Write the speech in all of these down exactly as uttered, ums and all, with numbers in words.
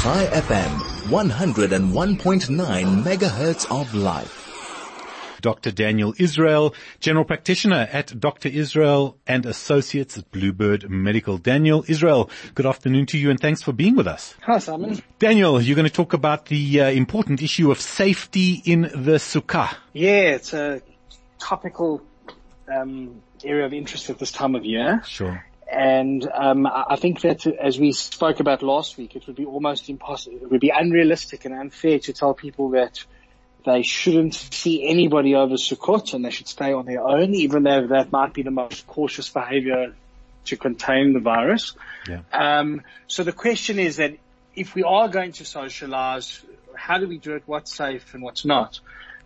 Chai F M, one oh one point nine megahertz of life. Doctor Daniel Israel, General Practitioner at Doctor Israel and Associates at Bluebird Medical. Daniel Israel, good afternoon to you and thanks for being with us. Hi, Simon. Daniel, you're going to talk about the uh, important issue of safety in the sukkah. Yeah, it's a topical um, area of interest at this time of year. Sure. And um, I think that, as we spoke about last week, it would be almost impossible, it would be unrealistic and unfair to tell people that they shouldn't see anybody over Sukkot and they should stay on their own, even though that might be the most cautious behavior to contain the virus. Yeah. Um, so the question is that if we are going to socialize, how do we do it? What's safe and what's not?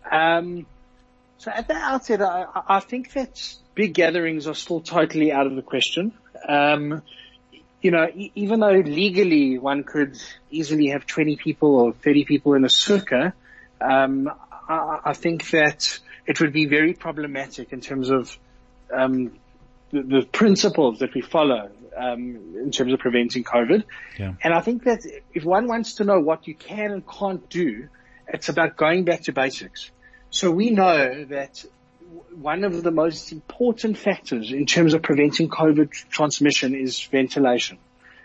Um, so at the outset, I, I think that big gatherings are still totally out of the question. Um, you know, e- even though legally one could easily have twenty people or thirty people in a sukkah, um, I, I think that it would be very problematic in terms of um, the, the principles that we follow um, in terms of preventing COVID. Yeah. And I think that if one wants to know what you can and can't do, it's about going back to basics. So we know that one of the most important factors in terms of preventing COVID transmission is ventilation.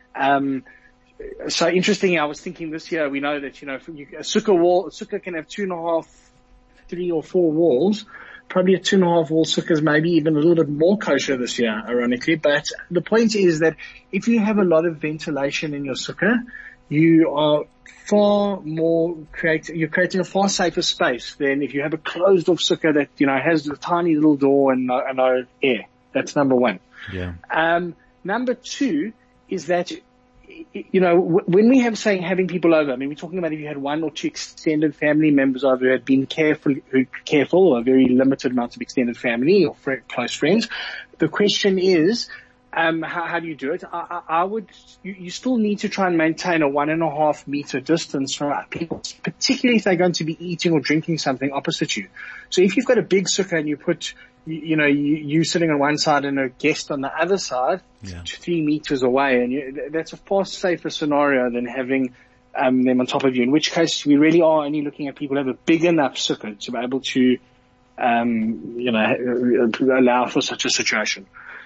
Um, so interestingly, I was thinking this year, we know that, you know, you, a sukkah wall, a sukkah can have two and a half, three or four walls. Probably a two and a half wall sukkah is maybe even a little bit more kosher this year, ironically. But the point is that if you have a lot of ventilation in your sukkah, you are far more create, you're creating a far safer space than if you have a closed off sukkah that, you know, has a tiny little door and no, and no air. That's number one. Yeah. Um, number two is that, you know, when we have saying having people over, I mean, we're talking about if you had one or two extended family members over who had been careful, who careful or a very limited amount of extended family or fr- close friends. The question is, Um, how, how do you do it? I, I, I would, you, you still need to try and maintain a one and a half meter distance from people, particularly if they're going to be eating or drinking something opposite you. So if you've got a big sukkah and you put, you, you know, you, you sitting on one side and a guest on the other side, Yeah. three meters away, and you, that's a far safer scenario than having um, them on top of you, in which case we really are only looking at people who have a big enough sukkah to be able to, um, you know, allow for such a situation.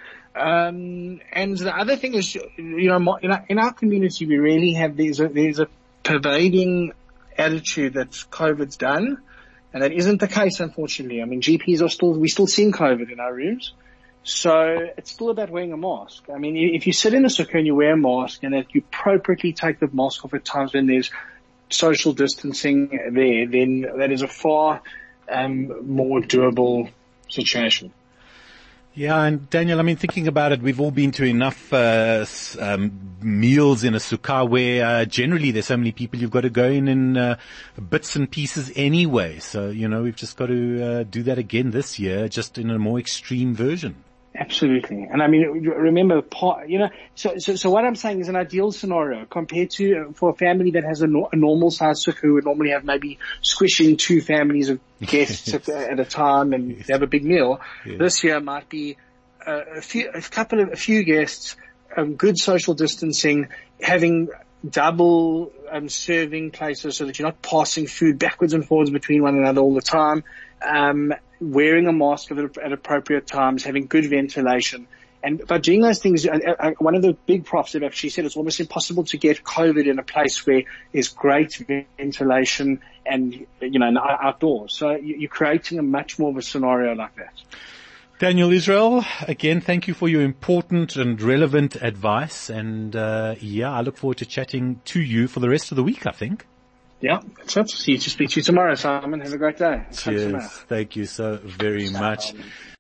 Um, and the other thing is, you know, in our, in our community, we really have, there's a, there's a pervading attitude that COVID's done, and that isn't the case, unfortunately. I mean, G Ps are still, we're still seeing COVID in our rooms. So it's still about wearing a mask. I mean, if you sit in a sukkah and you wear a mask and that you appropriately take the mask off at times when there's social distancing there, then that is a far, um, more doable situation. Yeah, and Daniel, I mean, thinking about it, we've all been to enough uh, um, meals in a sukkah where uh, generally there's so many people you've got to go in in uh, bits and pieces anyway. So, you know, we've just got to uh, do that again this year, just in a more extreme version. Absolutely. And I mean, remember, you know, so, so, so what I'm saying is an ideal scenario compared to, for a family that has a, no, a normal size sukkah who would normally have maybe squishing two families of guests yes. at, at a time and yes. have a big meal. Yes. This year might be a, a few, a couple of, a few guests, um, good social distancing, having double, um, serving places so that you're not passing food backwards and forwards between one another all the time. Um, wearing a mask at, at appropriate times, having good ventilation. And by doing those things, uh, uh, one of the big profs have actually said it's almost impossible to get COVID in a place where there's great ventilation and, you know, outdoors. So you're creating a much more of a scenario like that. Daniel Israel, again, thank you for your important and relevant advice. And, uh, yeah, I look forward to chatting to you for the rest of the week, I think. Yeah, that's it. See you to speak to you tomorrow, Simon. Have a great day. Cheers. Thank you so very much.